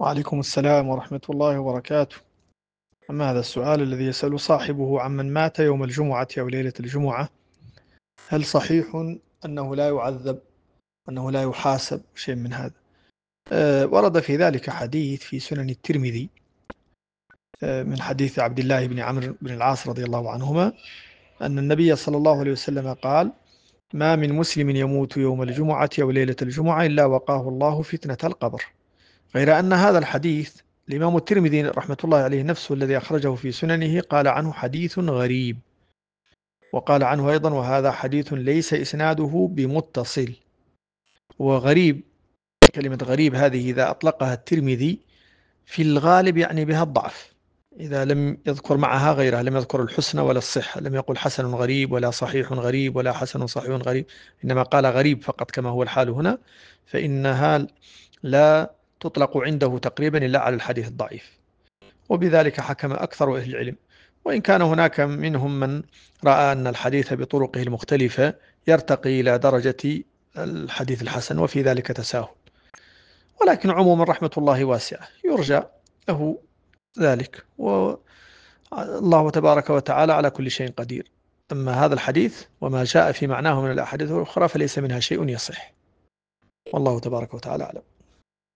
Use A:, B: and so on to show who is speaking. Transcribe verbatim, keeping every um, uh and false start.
A: وعليكم السلام ورحمة الله وبركاته. أما هذا السؤال الذي يسأل صاحبه عمن مات يوم الجمعة أو ليلة الجمعة، هل صحيح أنه لا يعذب، أنه لا يحاسب شيء من هذا؟ أه ورد في ذلك حديث في سنن الترمذي أه من حديث عبد الله بن عمرو بن العاص رضي الله عنهما أن النبي صلى الله عليه وسلم قال: ما من مسلم يموت يوم الجمعة أو ليلة الجمعة إلا وقاه الله فتنة القبر. غير أن هذا الحديث الإمام الترمذي رحمة الله عليه نفسه الذي أخرجه في سننه قال عنه حديث غريب، وقال عنه أيضا وهذا حديث ليس إسناده بمتصل. وغريب، كلمة غريب هذه إذا أطلقها الترمذي في الغالب يعني بها الضعف، إذا لم يذكر معها غيرها، لم يذكر الحسن ولا الصحة، لم يقل حسن غريب ولا صحيح غريب ولا حسن صحيح غريب، إنما قال غريب فقط كما هو الحال هنا، فإنها لا تطلق عنده تقريبا إلا على الحديث الضعيف، وبذلك حكم أكثر أهل العلم. وإن كان هناك منهم من رأى أن الحديث بطرقه المختلفة يرتقي إلى درجة الحديث الحسن، وفي ذلك تساهل، ولكن عموما رحمة الله واسعة يرجى له ذلك، والله تبارك وتعالى على كل شيء قدير. أما هذا الحديث وما جاء في معناه من الأحاديث الأخرى فليس منها شيء يصح، والله تبارك وتعالى أعلم.